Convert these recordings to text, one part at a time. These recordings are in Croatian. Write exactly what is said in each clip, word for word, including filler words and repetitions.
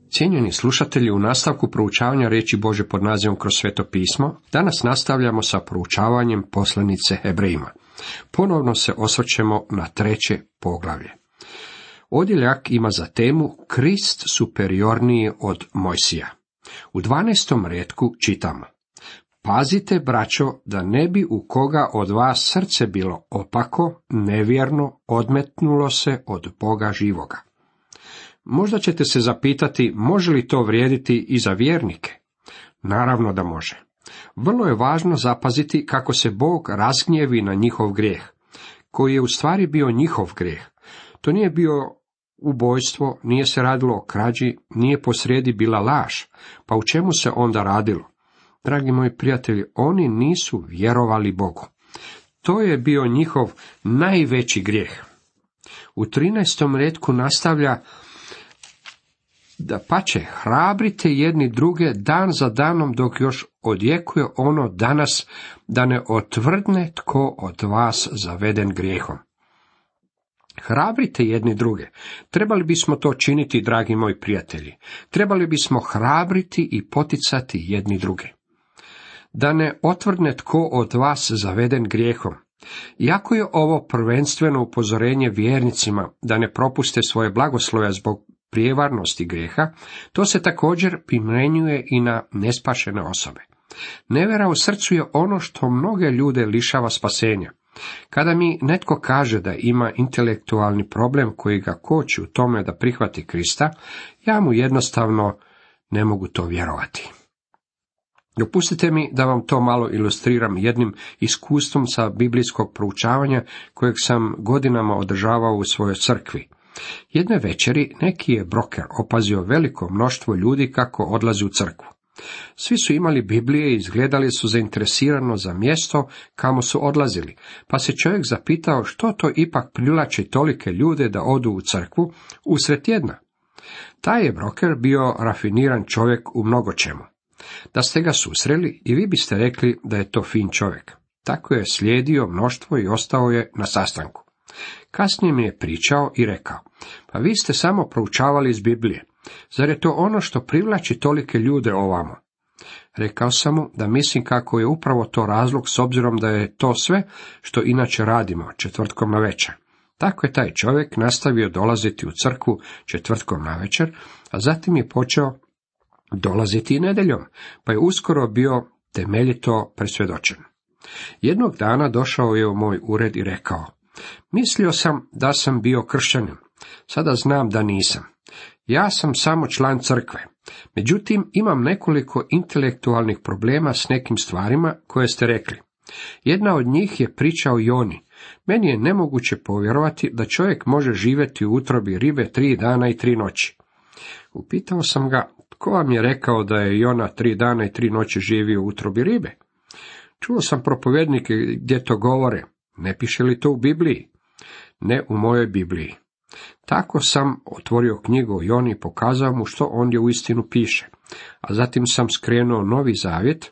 Cijenjeni slušatelji, u nastavku proučavanja riječi Božje pod nazivom Kroz sveto pismo, danas nastavljamo sa proučavanjem poslanice Hebrejima. Ponovno se osvrćemo na treće poglavlje. Odjeljak ima za temu Krist superiorniji od Mojsija. U dvanaestom retku čitamo: Pazite, braćo, da ne bi u koga od vas srce bilo opako, nevjerno, odmetnulo se od Boga živoga. Možda ćete se zapitati, može li to vrijediti i za vjernike? Naravno da može. Vrlo je važno zapaziti kako se Bog razgnjevi na njihov grijeh, koji je u stvari bio njihov grijeh. To nije bio ubojstvo, nije se radilo o krađi, nije posrijedi bila laž. Pa u čemu se onda radilo? Dragi moji prijatelji, oni nisu vjerovali Bogu. To je bio njihov najveći grijeh. U trinaestom retku nastavlja: Da pače, hrabrite jedni druge dan za danom dok još odjekuje ono danas, da ne otvrdne tko od vas zaveden grijehom. Hrabrite jedni druge. Trebali bismo to činiti, dragi moji prijatelji. Trebali bismo hrabriti i poticati jedni druge. Da ne otvrdne tko od vas zaveden grijehom. Iako je ovo prvenstveno upozorenje vjernicima da ne propuste svoje blagoslove zbog prijevarnosti grijeha, to se također primjenjuje i na nespašene osobe. Nevjera u srcu je ono što mnoge ljude lišava spasenja. Kada mi netko kaže da ima intelektualni problem koji ga koči u tome da prihvati Krista, ja mu jednostavno ne mogu to vjerovati. Dopustite mi da vam to malo ilustriram jednim iskustvom sa biblijskog proučavanja kojeg sam godinama održavao u svojoj crkvi. Jedne večeri neki je broker opazio veliko mnoštvo ljudi kako odlazi u crkvu. Svi su imali Biblije i izgledali su zainteresirano za mjesto kamo su odlazili, pa se čovjek zapitao što to ipak privlači tolike ljude da odu u crkvu usred tjedna. Taj je broker bio rafiniran čovjek u mnogočemu. Da ste ga susreli i vi biste rekli da je to fin čovjek. Tako je slijedio mnoštvo i ostao je na sastanku. Kasnije mi je pričao i rekao: Pa vi ste samo proučavali iz Biblije. Zar je to ono što privlači tolike ljude ovamo? Rekao sam mu da mislim kako je upravo to razlog, s obzirom da je to sve što inače radimo četvrtkom navečer. Tako je taj čovjek nastavio dolaziti u crkvu četvrtkom navečer, a zatim je počeo dolaziti i nedjeljom, pa je uskoro bio temeljito presvjedočen. Jednog dana došao je u moj ured i rekao: Mislio sam da sam bio kršćanin, sada znam da nisam. Ja sam samo član crkve, međutim imam nekoliko intelektualnih problema s nekim stvarima koje ste rekli. Jedna od njih je priča o Joni. Meni je nemoguće povjerovati da čovjek može živjeti u utrobi ribe tri dana i tri noći. Upitao sam ga: Tko vam je rekao da je Jona tri dana i tri noći živio u utrobi ribe? Čuo sam propovjednike gdje to govore. Ne piše li to u Bibliji? Ne u mojoj Bibliji. Tako sam otvorio knjigu o Joni i pokazao mu što ondje uistinu piše. A zatim sam skrenuo Novi Zavjet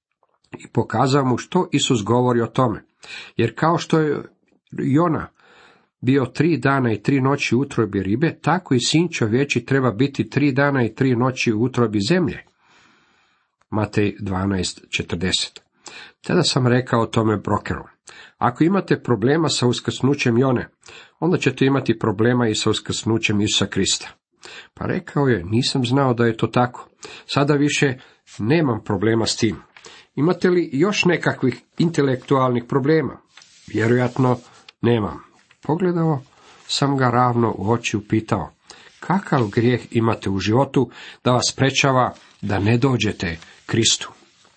i pokazao mu što Isus govori o tome. Jer kao što je Jona bio tri dana i tri noći u utrobi ribe, tako i sin čovječi treba biti tri dana i tri noći u utrobi zemlje. Matej dvanaest četrdeset. Tada sam rekao o tome brokeru: Ako imate problema sa uskrsnućem Jone, onda ćete imati problema i sa uskrsnućem Isusa Krista. Pa rekao je: Nisam znao da je to tako. Sada više nemam problema s tim. Imate li još nekakvih intelektualnih problema? Vjerojatno nemam. Pogledao sam ga ravno u oči, upitao: Kakav grijeh imate u životu da vas sprečava da ne dođete Kristu?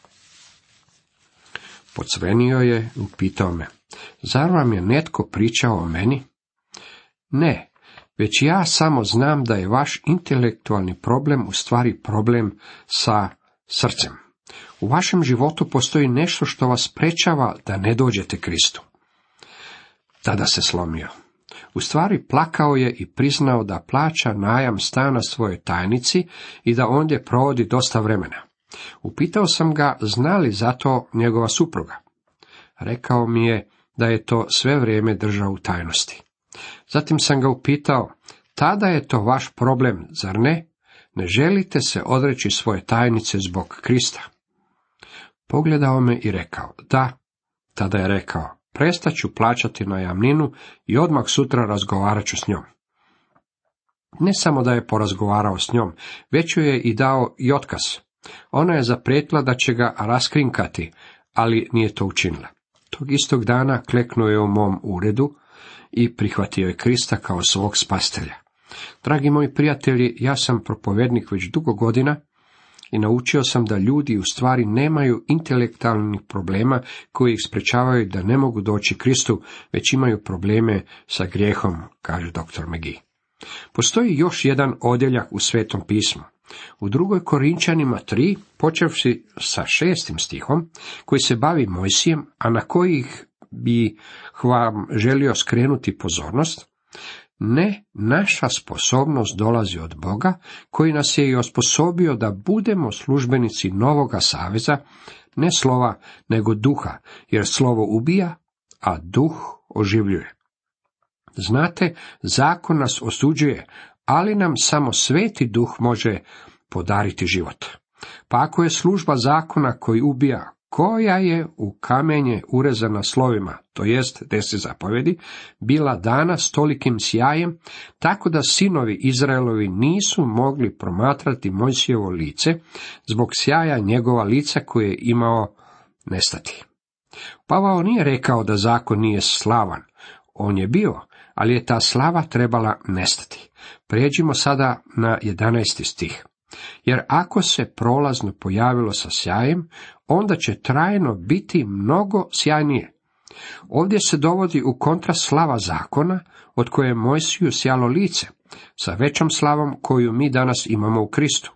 Pocrvenio je i upitao me: Zar vam je netko pričao o meni? Ne, već ja samo znam da je vaš intelektualni problem u stvari problem sa srcem. U vašem životu postoji nešto što vas sprečava da ne dođete Kristu. Tada se slomio. U stvari plakao je i priznao da plaća najam stana svojoj tajnici i da ondje provodi dosta vremena. Upitao sam ga zna li za to njegova supruga. Rekao mi je da je to sve vrijeme držao u tajnosti. Zatim sam ga upitao: Tada je to vaš problem, zar ne? Ne želite se odreći svoje tajnice zbog Krista? Pogledao me i rekao, da. Tada je rekao, prestaću plaćati najamninu i odmah sutra razgovarat ću s njom. Ne samo da je porazgovarao s njom, već joj je i dao i otkaz. Ona je zaprijetila da će ga raskrinkati, ali nije to učinila. Tog istog dana kleknuo je u mom uredu i prihvatio je Krista kao svog spastelja. Dragi moji prijatelji, ja sam propovednik već dugo godina i naučio sam da ljudi u stvari nemaju intelektualnih problema koji ih sprečavaju da ne mogu doći Kristu, već imaju probleme sa grijehom, kaže doktor McGee. Postoji još jedan odjeljak u Svetom pismu. U drugoj Korinčanima tri, počevši sa šestim stihom, koji se bavi Mojsijem, a na kojih bi vam želio skrenuti pozornost, ne, naša sposobnost dolazi od Boga, koji nas je i osposobio da budemo službenici novoga saveza, ne slova, nego duha, jer slovo ubija, a duh oživljuje. Znate, zakon nas osuđuje, ali nam samo Sveti Duh može podariti život. Pa ako je služba zakona koji ubija, koja je u kamenje urezana slovima, to jest deset zapovjedi, bila dana s tolikim sjajem, tako da sinovi Izraelovi nisu mogli promatrati Mojsijevo lice, zbog sjaja njegova lica koje je imao nestati. Pavao nije rekao da zakon nije slavan, on je bio, ali je ta slava trebala nestati. Prijeđimo sada na jedanaesti stih. Jer ako se prolazno pojavilo sa sjajem, onda će trajno biti mnogo sjajnije. Ovdje se dovodi u kontrast slava zakona, od koje je Mojsiju sjalo lice, sa većom slavom koju mi danas imamo u Kristu.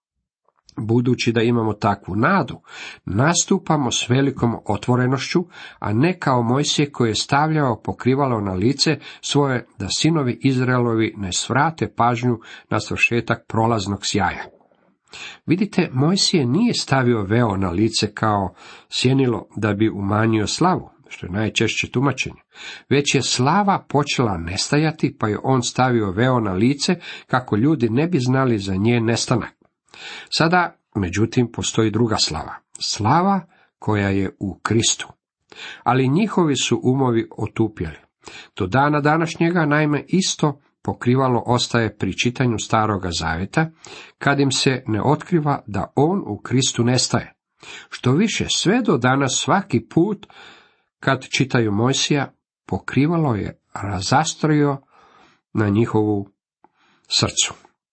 Budući da imamo takvu nadu, nastupamo s velikom otvorenošću, a ne kao Mojsije koji je stavljao pokrivalo na lice svoje, da sinovi Izraelovi ne svrate pažnju na svršetak prolaznog sjaja. Vidite, Mojsije nije stavio veo na lice kao sjenilo da bi umanjio slavu, što je najčešće tumačenje, već je slava počela nestajati, pa je on stavio veo na lice kako ljudi ne bi znali za nje nestanak. Sada, međutim, postoji druga slava, slava koja je u Kristu. Ali njihovi su umovi otupjeli. Do dana današnjega, naime, isto pokrivalo ostaje pri čitanju Staroga zavjeta, kad im se ne otkriva da on u Kristu nestaje. Što više, sve do danas svaki put, kad čitaju Mojsija, pokrivalo je razastrio na njihovu srcu.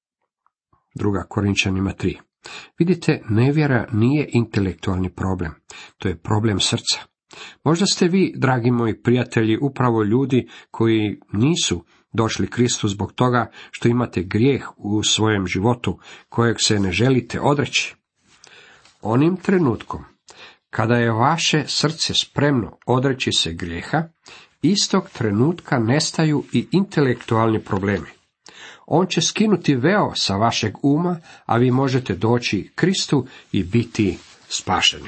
Druga Korinčanima tri. Vidite, nevjera nije intelektualni problem, to je problem srca. Možda ste vi, dragi moji prijatelji, upravo ljudi koji nisu došli Kristu zbog toga što imate grijeh u svojem životu kojeg se ne želite odreći. Onim trenutkom, kada je vaše srce spremno odreći se grijeha, istog trenutka nestaju i intelektualni problemi. On će skinuti veo sa vašeg uma, a vi možete doći Kristu i biti spašeni.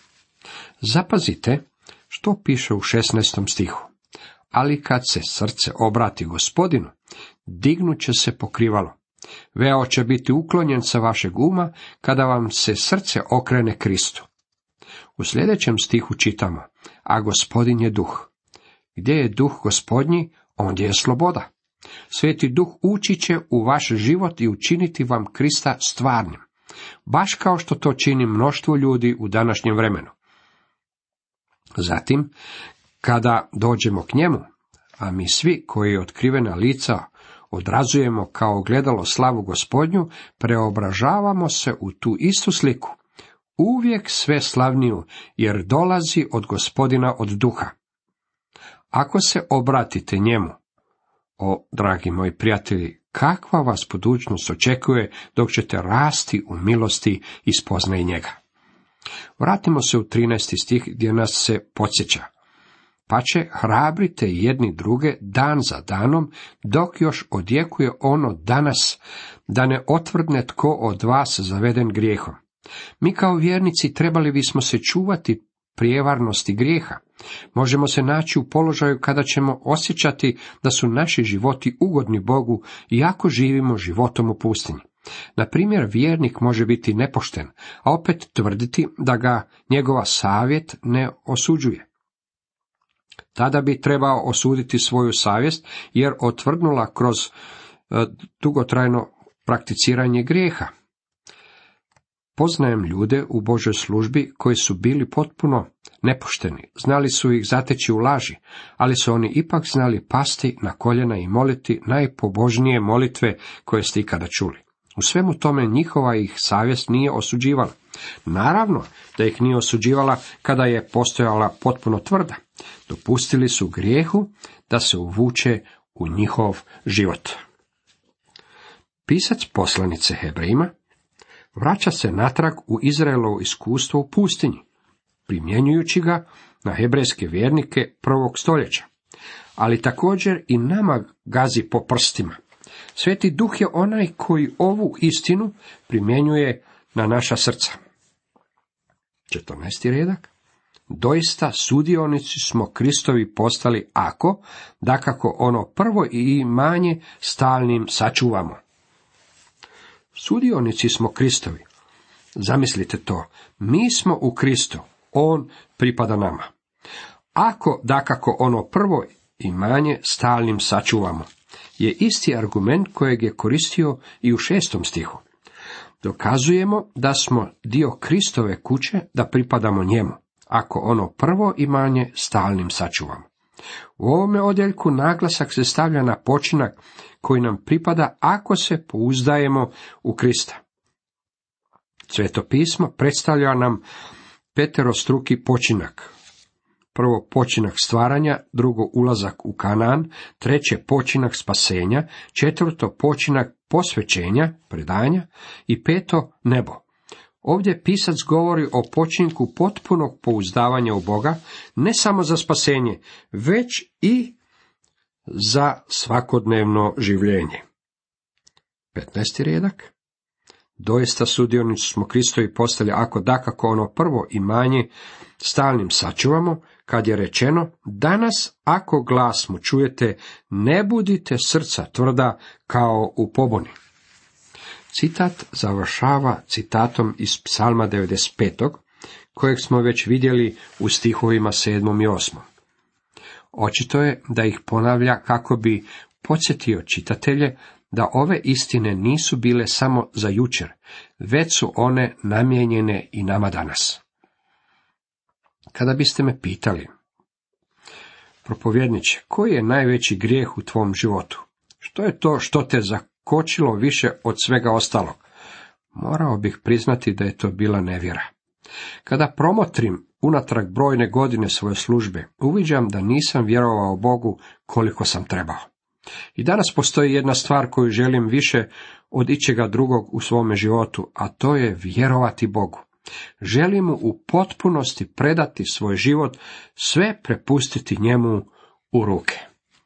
Zapazite što piše u šesnaestom stihu. Ali kad se srce obrati Gospodinu, dignut će se pokrivalo. Veo će biti uklonjen sa vašeg uma kada vam se srce okrene Kristu. U sljedećem stihu čitamo, a Gospodin je duh. Gdje je duh Gospodnji, ondje je sloboda. Sveti duh ući će u vaš život i učiniti vam Krista stvarnim, baš kao što to čini mnoštvo ljudi u današnjem vremenu. Zatim, kada dođemo k njemu, a mi svi koji otkrivena lica odrazujemo kao ogledalo slavu Gospodnju, preobražavamo se u tu istu sliku, uvijek sve slavniju, jer dolazi od Gospodina od duha. Ako se obratite njemu, o, dragi moji prijatelji, kakva vas budućnost očekuje dok ćete rasti u milosti i spoznaji njega. Vratimo se u trinaesti stih gdje nas se podsjeća. Pa će hrabrite jedni druge dan za danom, dok još odjekuje ono danas, da ne otvrdne tko od vas zaveden grijehom. Mi kao vjernici trebali bismo se čuvati prijevarnosti grijeha. Možemo se naći u položaju kada ćemo osjećati da su naši životi ugodni Bogu, iako živimo životom u pustinji. Na primjer, vjernik može biti nepošten, a opet tvrditi da ga njegova savjet ne osuđuje. Tada bi trebao osuditi svoju savjest, jer otvrdnula kroz e, dugotrajno prakticiranje grijeha. Poznajem ljude u Božoj službi koji su bili potpuno nepošteni, znali su ih zateći u laži, ali su oni ipak znali pasti na koljena i moliti najpobožnije molitve koje ste ikada čuli. U svemu tome njihova ih savjest nije osuđivala. Naravno da ih nije osuđivala kada je postojala potpuno tvrda. Dopustili su grijehu da se uvuče u njihov život. Pisac poslanice Hebrejima vraća se natrag u Izraelovo iskustvo u pustinji, primjenjujući ga na hebrejske vjernike prvog stoljeća, ali također i nama gazi po prstima. Sveti Duh je onaj koji ovu istinu primjenjuje na naša srca. četrnaesti redak. Doista sudionici smo Kristovi postali ako, dakako ono prvo imanje stalnim sačuvamo. Sudionici smo Kristovi. Zamislite to, mi smo u Kristu, on pripada nama. Ako, dakako ono prvo imanje stalnim sačuvamo, je isti argument kojeg je koristio i u šestom stihu. Dokazujemo da smo dio Kristove kuće, da pripadamo njemu, ako ono prvo imanje stalnim sačuvamo. U ovome odjeljku naglasak se stavlja na počinak koji nam pripada ako se pouzdajemo u Krista. Sveto pismo predstavlja nam peterostruki počinak. Prvo počinak stvaranja, drugo ulazak u Kanaan, treće počinak spasenja, četvrto počinak posvećenja, predanja i peto nebo. Ovdje pisac govori o počinku potpunog pouzdavanja u Boga, ne samo za spasenje, već i za svakodnevno življenje. petnaesti redak. Doista sudionici smo Kristovi postali ako dakako ono prvo imanje stalnim sačuvamo, kad je rečeno, danas ako glas mu čujete, ne budite srca tvrda kao u pobuni. Citat završava citatom iz Psalma devedeset pet. kojeg smo već vidjeli u stihovima sedmom i osmom. Očito je da ih ponavlja kako bi podsjetio čitatelje da ove istine nisu bile samo za jučer, već su one namijenjene i nama danas. Kada biste me pitali, propovjedniče, koji je najveći grijeh u tvom životu? Što je to što te zakočilo više od svega ostalog? Morao bih priznati da je to bila nevjera. Kada promotrim unatrag brojne godine svoje službe, uviđam da nisam vjerovao Bogu koliko sam trebao. I danas postoji jedna stvar koju želim više od ičega drugog u svome životu, a to je vjerovati Bogu. Želim mu u potpunosti predati svoj život, sve prepustiti njemu u ruke.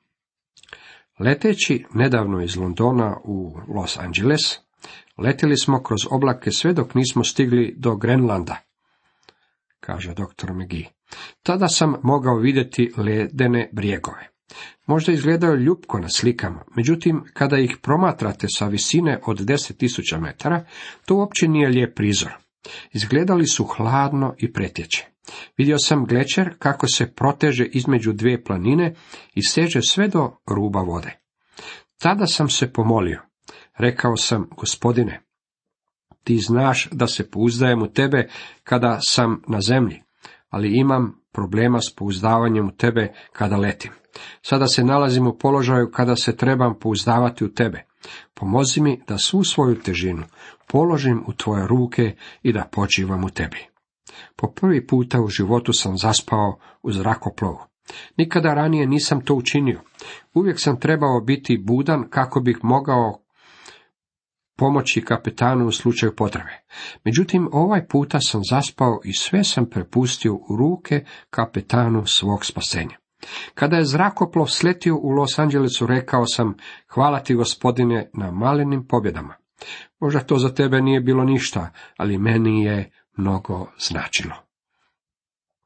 Leteći nedavno iz Londona u Los Angeles, letjeli smo kroz oblake sve dok nismo stigli do Grenlanda, kaže doktor McGee. Tada sam mogao vidjeti ledene brijegove. Možda izgledaju ljupko na slikama, međutim, kada ih promatrate sa visine od deset tisuća metara, to uopće nije lijep prizor. Izgledali su hladno i pretječe. Vidio sam glečer kako se proteže između dvije planine i seže sve do ruba vode. Tada sam se pomolio. Rekao sam, Gospodine, ti znaš da se pouzdajem u tebe kada sam na zemlji, ali imam problema s pouzdavanjem u tebe kada letim. Sada se nalazim u položaju kada se trebam pouzdavati u tebe. Pomozi mi da svu svoju težinu položim u tvoje ruke i da počivam u tebi. Po prvi puta u životu sam zaspao u zrakoplovu. Nikada ranije nisam to učinio. Uvijek sam trebao biti budan kako bih mogao pomoći kapetanu u slučaju potrebe. Međutim, ovaj puta sam zaspao i sve sam prepustio u ruke kapetanu svog spasenja. Kada je zrakoplov sletio u Los Angelesu, rekao sam, hvala ti, Gospodine, na malenim pobjedama. Možda to za tebe nije bilo ništa, ali meni je mnogo značilo.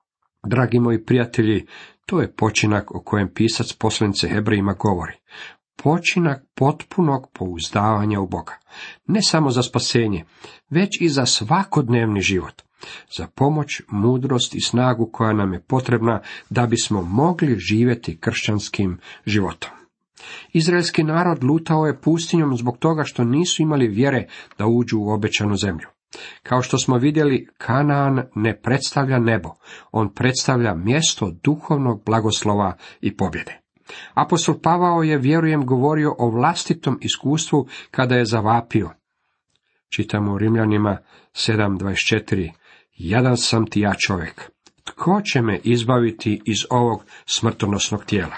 Dragi moji prijatelji, to je počinak o kojem pisac poslanice Hebrejima govori. počinak potpunog pouzdavanja u Boga. Ne samo za spasenje, već i za svakodnevni život. Za pomoć, mudrost i snagu koja nam je potrebna da bismo mogli živjeti kršćanskim životom. Izraelski narod lutao je pustinjom zbog toga što nisu imali vjere da uđu u obećanu zemlju. Kao što smo vidjeli, Kanaan ne predstavlja nebo, on predstavlja mjesto duhovnog blagoslova i pobjede. Apostol Pavao je, vjerujem, govorio o vlastitom iskustvu kada je zavapio. Čitamo u Rimljanima sedam dvadeset četiri. Jadan sam ti ja čovjek, tko će me izbaviti iz ovog smrtonosnog tijela?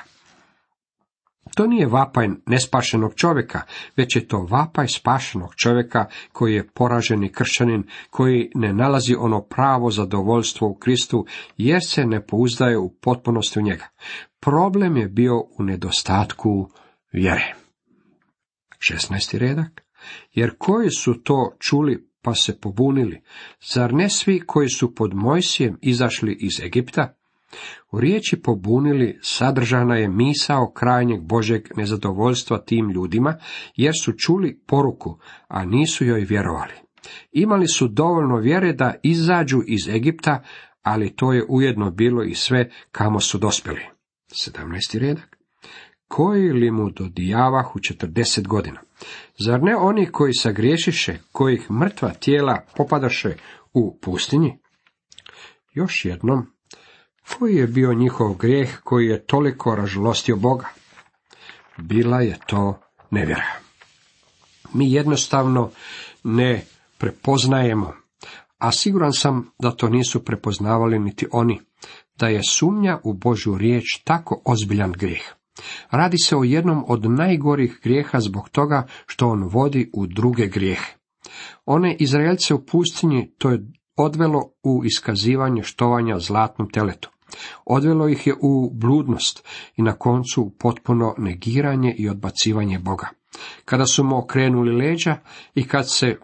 To nije vapaj nespašenog čovjeka, već je to vapaj spašenog čovjeka koji je poraženi kršćanin, koji ne nalazi ono pravo zadovoljstvo u Kristu, jer se ne pouzdaje u potpunosti u njega. Problem je bio u nedostatku vjere. šesnaesti redak. Jer koji su to čuli pa se pobunili? Zar ne svi koji su pod Mojsijem izašli iz Egipta? U riječi pobunili sadržana je misao krajnjeg Božjeg nezadovoljstva tim ljudima, jer su čuli poruku, a nisu joj vjerovali. Imali su dovoljno vjere da izađu iz Egipta, ali to je ujedno bilo i sve kamo su dospjeli. sedamnaesti redak. Koji li mu dodijavahu četrdeset godina? Zar ne oni koji sagriješiše, kojih mrtva tijela popadaše u pustinji? Još jednom, koji je bio njihov grijeh koji je toliko ražalostio Boga? Bila je to nevjera. Mi jednostavno ne prepoznajemo, a siguran sam da to nisu prepoznavali niti oni, da je sumnja u Božju riječ tako ozbiljan grijeh. Radi se o jednom od najgorih grijeha zbog toga što on vodi u druge grijehe. One Izraelce u pustinji to je odvelo u iskazivanje štovanja zlatnom teletu. Odvelo ih je u bludnost i na koncu u potpuno negiranje i odbacivanje Boga. Kada su mu okrenuli leđa i kad se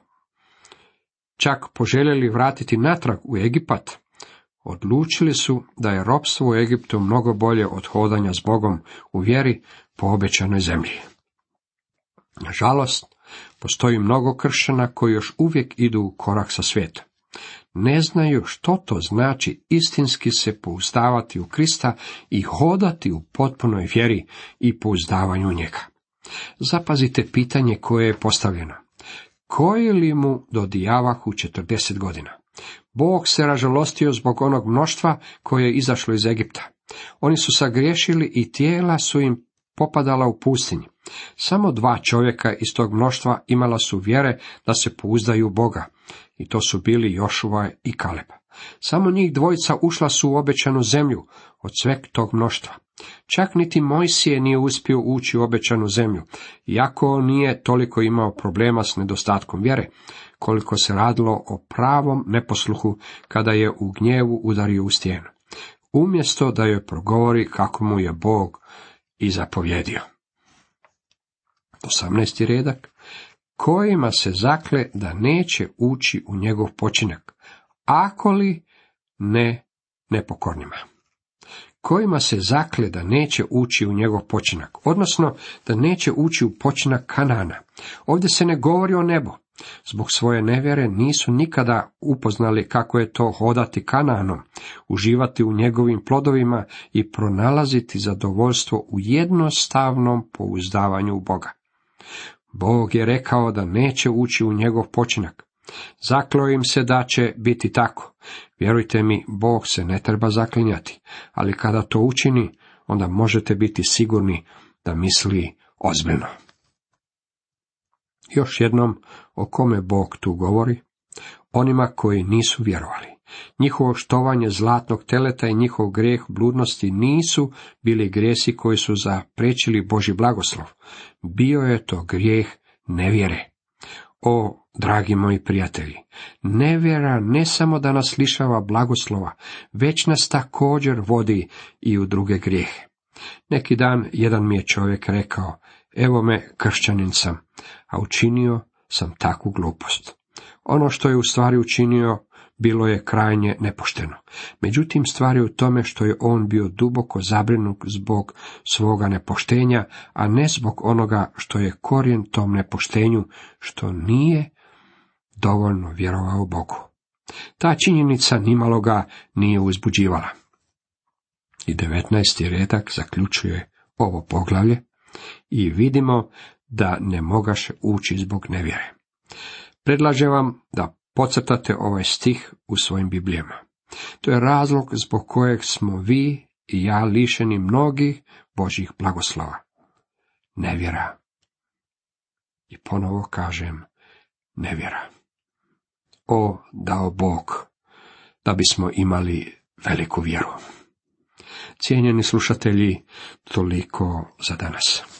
čak poželjeli vratiti natrag u Egipat, odlučili su da je ropstvo u Egiptu mnogo bolje od hodanja s Bogom u vjeri po obećanoj zemlji. Nažalost, postoji mnogo kršćana koji još uvijek idu u korak sa svijetom. Ne znaju što to znači istinski se pouzdavati u Krista i hodati u potpunoj vjeri i pouzdavanju u njega. Zapazite pitanje koje je postavljeno. Koji li mu dodijavahu četrdeset godina? Bog se ražalostio zbog onog mnoštva koje je izašlo iz Egipta. Oni su sagriješili i tijela su im popadala u pustinji. Samo dva čovjeka iz tog mnoštva imala su vjere da se pouzdaju u Boga, i to su bili Jošua i Kaleb. Samo njih dvojica ušla su u obećanu zemlju od sveg tog mnoštva. Čak niti Mojsije nije uspio ući u obećanu zemlju, iako nije toliko imao problema s nedostatkom vjere, koliko se radilo o pravom neposluhu kada je u gnjevu udario u stijenu, umjesto da joj progovori kako mu je Bog i zapovjedio. osamnaesti redak. Kojima se zakle da neće ući u njegov počinak, ako li ne nepokornima. Kojima se zakle da neće ući u njegov počinak, odnosno da neće ući u počinak Kanana. Ovdje se ne govori o nebu. Zbog svoje nevjere nisu nikada upoznali kako je to hodati Kanaanom, uživati u njegovim plodovima i pronalaziti zadovoljstvo u jednostavnom pouzdavanju u Boga. Bog je rekao da neće ući u njegov počinak. Zakleo im se da će biti tako. Vjerujte mi, Bog se ne treba zaklinjati, ali kada to učini, onda možete biti sigurni da misli ozbiljno. Još jednom, o kome Bog tu govori? Onima koji nisu vjerovali. Njihovo štovanje zlatnog teleta i njihov grijeh bludnosti nisu bili grijesi koji su zapriječili Božji blagoslov. Bio je to grijeh nevjere. O, dragi moji prijatelji, nevjera ne samo da nas lišava blagoslova, već nas također vodi i u druge grijehe. Neki dan jedan mi je čovjek rekao, evo me, kršćanin sam, a učinio sam takvu glupost. Ono što je u stvari učinio bilo je krajnje nepošteno. Međutim, stvar je u tome što je on bio duboko zabrinut zbog svoga nepoštenja, a ne zbog onoga što je korijen tom nepoštenju, što nije dovoljno vjerovao Bogu. Ta činjenica nimalo ga nije uzbuđivala. I devetnaesti redak zaključuje ovo poglavlje i vidimo da ne mogaše ući zbog nevjere. Predlažem vam da podcrtate ovaj stih u svojim Biblijama. To je razlog zbog kojeg smo vi i ja lišeni mnogih Božjih blagoslova. Nevjera. I ponovo kažem, nevjera. O, dao Bog, da bismo imali veliku vjeru. Cijenjeni slušatelji, toliko za danas.